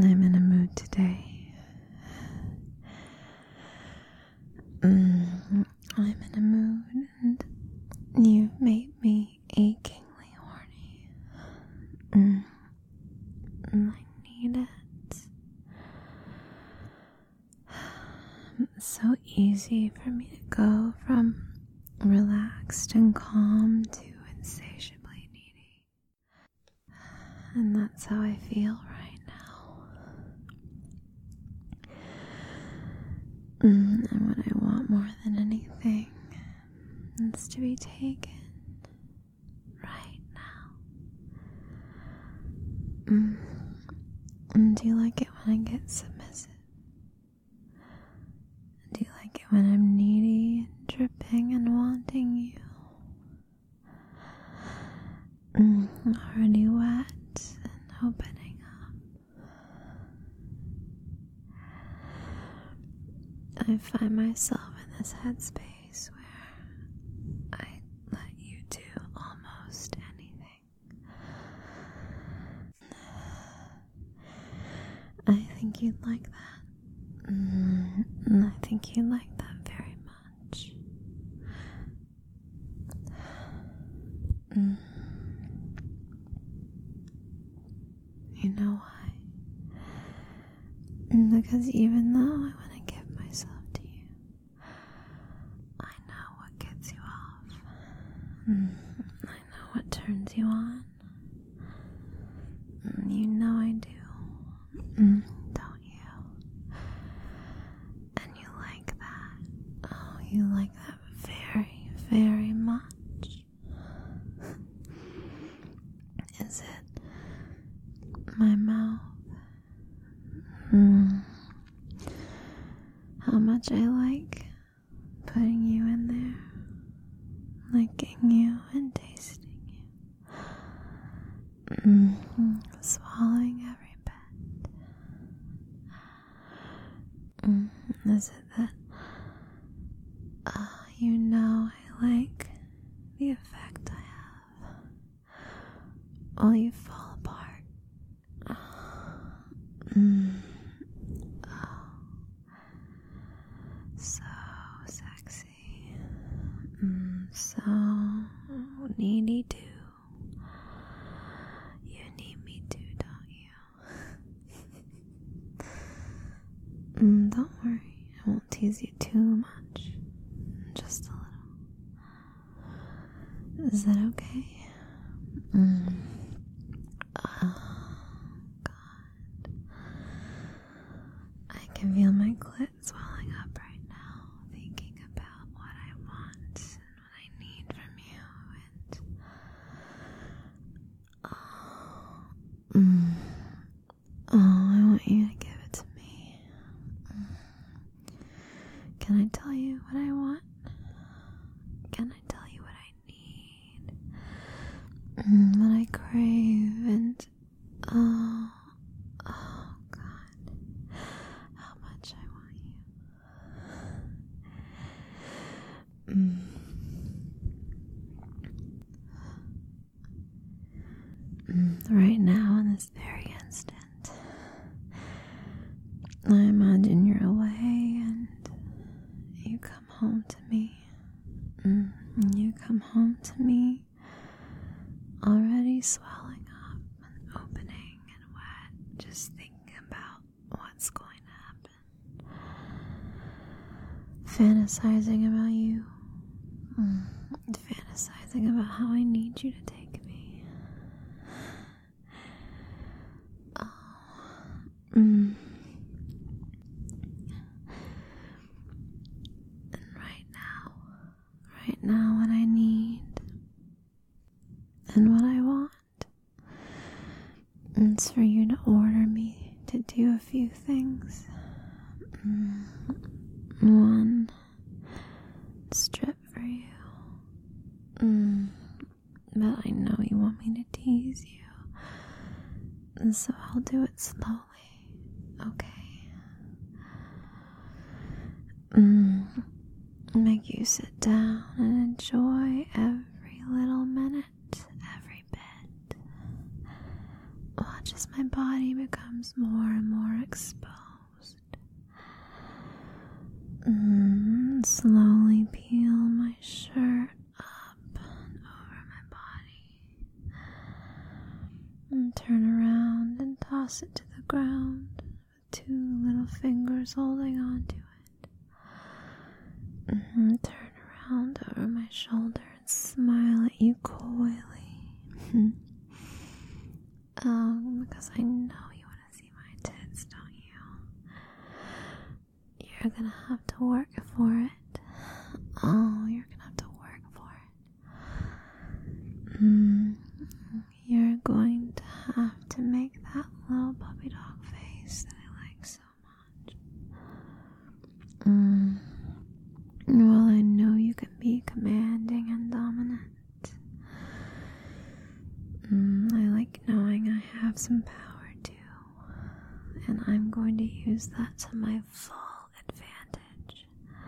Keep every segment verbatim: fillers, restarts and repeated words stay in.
I'm in a mood today. Mm, I'm in a mood and you've made me achingly horny. Mm, and I need it. It's so easy for me to go from relaxed and calm to insatiably needy. And that's how I feel right now. Mm, and what I want more than anything is to be taken right now. Mm. And do you like it when I get submissive? Do you like it when I'm needy and dripping and wanting you? Mm, already wet and opening up. I find myself in this headspace where I let you do almost anything. I think you'd like that. Mm, and I think you'd like that very much. Mm. You know why? Because even though I want to give myself to you, I know what gets you off. Mm. I know what turns you on. Mm. You know I do. Mm. Don't you? And you like that. Oh, you like that very, very much. Is it my mouth? Mm. How much I like putting you in there, licking you and tasting you, mm. swallowing every bit. Mm. Is it that uh, you know I like the effect I have while you fall apart? Mm. Oh, so sexy. Mm, so needy too. You need me too, don't you? mm, don't worry, I won't tease you too much. Just a little. Is that okay? Mm. Oh, God. I can feel my clit swelling up right now, thinking about what I want and what I need from you. And oh, mm, oh, I want you to give it to me. Mm. Can I tell you what I want? Can I tell you what I need? Mm, what I crave? And oh, oh God, how much I want you. Mm. Mm, right now, in this very instant, I imagine you're away and you come home to me. Mm, and you come home to me already swelling up and opening and wet, just thinking about what's going to happen. Fantasizing about you. Mm, fantasizing about how I need you to take me. Oh. Mm. And right now, right now what I need and what I want is for you to order me to do a few things. Mm. One, strip for you. Mm. But I know you want me to tease you, and so I'll do it slowly, okay? Mm. Make you sit down and enjoy every little minute, every bit. One watch as my body becomes more and more exposed. Mm, slowly peel my shirt up and over my body. And turn around and toss it to the ground with two little fingers holding on to it. And turn around over my shoulder and smile at you coyly. um, because I know you want to see my tits, don't you? You're gonna have to work for it. Oh, you're gonna have to work for it. Mm, you're going to have to make that little puppy dog face that I like so much. Mm. Well, I know you can be commanding and dominant. Mm, I like knowing I have some power too, and I'm going to use that to my full advantage.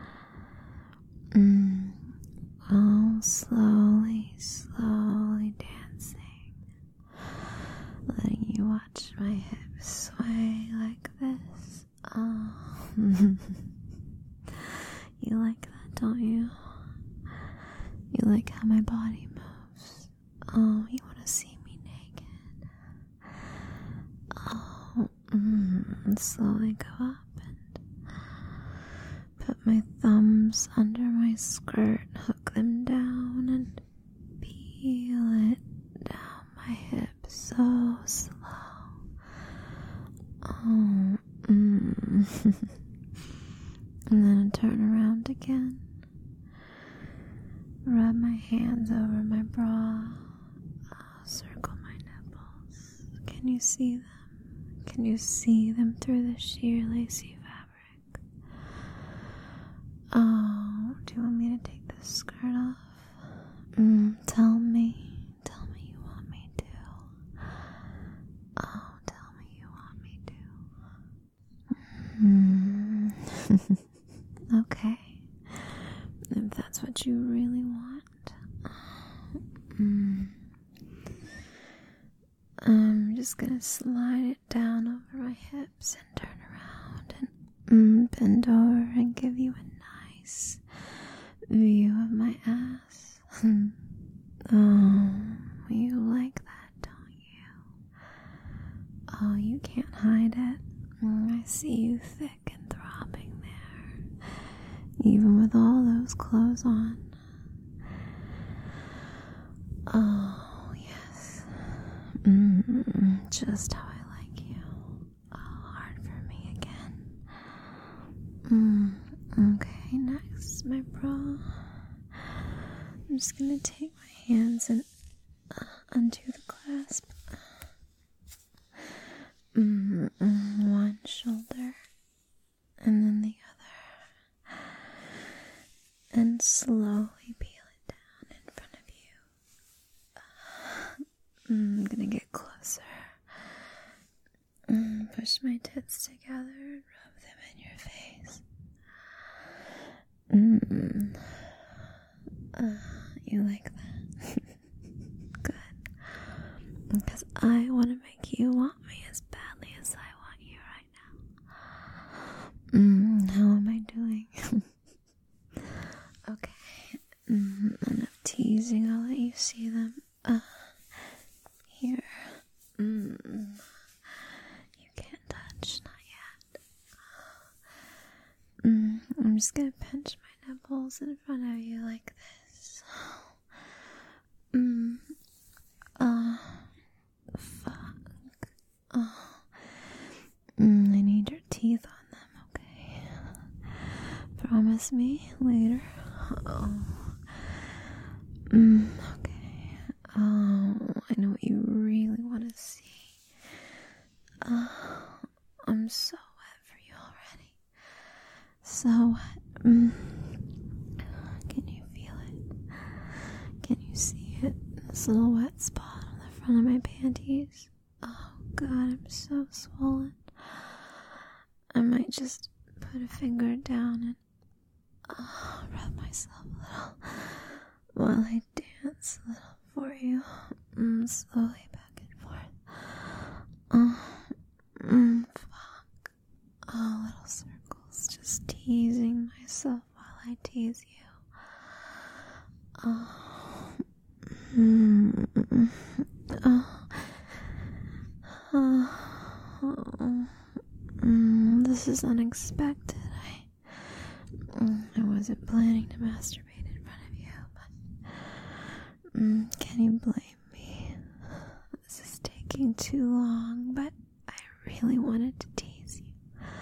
Mm, oh, slowly, slowly dancing, letting you watch my hips sway like this. Oh. You like that, don't you? You like how my body moves. Oh, you want to see me naked. Oh, mm, slowly go up and put my thumbs under my skirt, hook them down, and peel it down my hips so slow. Oh, mm. And then turn around again. Rub my hands over my bra. Oh, circle my nipples. Can you see them? Can you see them through the sheer lacy fabric? Oh, do you want me to take this skirt off? Mm, tell me. Tell me you want me to. Oh, tell me you want me to. Mm. Okay, if that's what you really want. Mm. I'm just gonna slide it down over my hips and turn around and mm, bend over and give you a nice view of my ass. Oh, you like that, don't you? Oh, you can't hide it. I see you thick and throbbing there, even with all those clothes on. Oh, yes. Mm, just how I like you. Oh, hard for me again. Mm, okay, next, my bra. I'm just gonna take my hands and uh, undo the clasp. Mm, mm, one shoulder, and then the other, and slowly peel it down in front of you. Mm, I'm gonna get closer. Mm, push my tits together and rub them in your face. Mm. Uh, you like that? Good. Because I want to make you want me as badly as I want you right now. Mm, how am I doing? Okay. Mm, enough teasing. I'll let you see them. Uh, here. Mm. You can't touch. Not yet. Mm, I'm just gonna pinch my nipples in front of you like this. Mm. Uh. Fuck. Oh. Mm, I need your teeth on them, okay? Promise me later. Oh. Mm, okay. Oh, I know what you really want to see. Oh, I'm so wet for you already. So wet. Mm. Can you feel it? Can you see it? This little wet spot on the front of my panties. Oh God, I'm so swollen. I might just put a finger down and oh, rub myself a little while I dance a little for you. Mm, slowly back and forth. tease you. Oh. Mm. Oh. Oh. Mm. This is unexpected. I, mm, I wasn't planning to masturbate in front of you, but mm, can you blame me? This is taking too long, but I really wanted to tease you.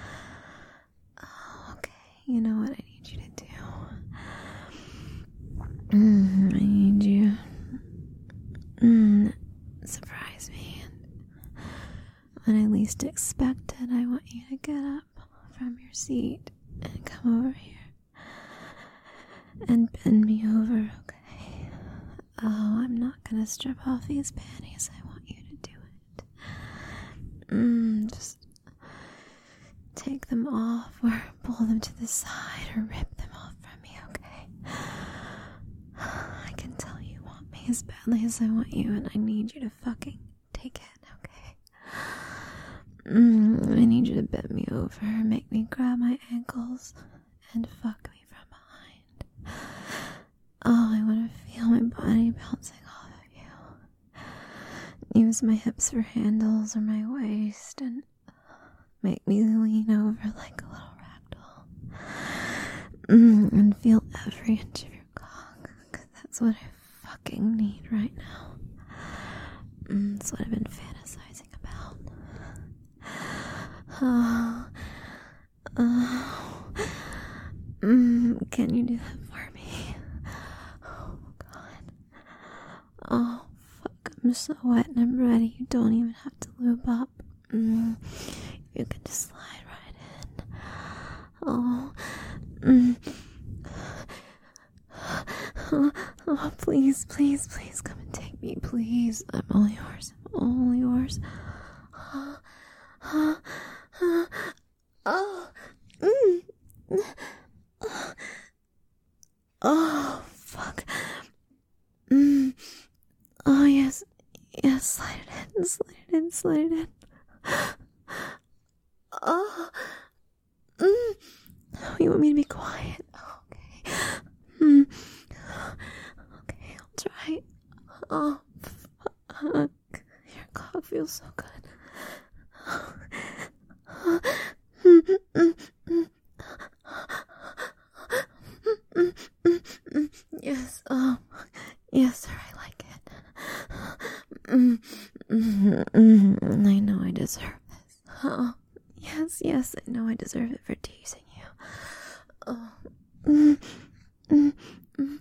Oh, okay, you know what I need you to do? Mm, I need you mm, surprise me, and when I least expect it, I want you to get up from your seat and come over here and bend me over, okay? Oh, I'm not gonna strip off these panties. I want you to do it. Mm, just take them off or pull them to the side or rip them off from me, okay? I can tell you want me as badly as I want you, and I need you to fucking take it, okay? Mm, I need you to bend me over, make me grab my ankles, and fuck me from behind. Oh, I want to feel my body bouncing off of you. Use my hips for handles or my waist, and make me lean over like a little ragdoll. Mm, and feel every inch of your cock, because that's what I fucking need right now. Mm, that's what I've been fantasizing about. Oh, oh, mm, can you do that for me? Oh, God. Oh, fuck, I'm so wet and I'm ready. You don't even have to lube up. Mm, you can just slide right in. Oh, mm. Oh, oh, please, please, please come and take me, please. I'm all yours. I'm all yours. Oh, oh, oh, oh, mm. Oh, oh, fuck. Mm. Oh, yes, yes, slide it in, slide it in, slide it in. Oh, mm. Oh, you want me to be quiet? Okay. Mm. Okay, I'll try. Oh, fuck. Your cock feels so good. Yes, oh, yes, sir, I like it. I know I deserve this. Oh, yes, yes, I know I deserve it for teasing you. Oh, mm, mm, mm.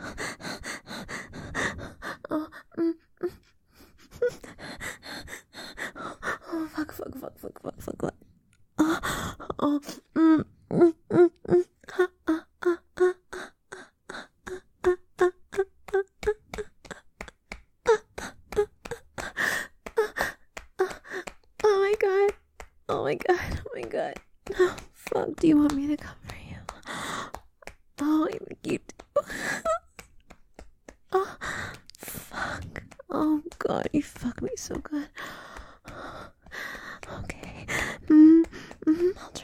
Oh, mm, mm. Oh, fuck, fuck, fuck, fuck, fuck, fuck, fuck. Oh, oh, mm, mm, mm, mm. Ah, ah, ah, ah, ah, ah, ah, ah, ah. Oh my god. Oh my god. Oh my god. Oh, fuck, do you want me to come for you? Oh, I think you do. Oh, fuck. Oh god, you fuck me so good. Okay. Mm, mm, I'll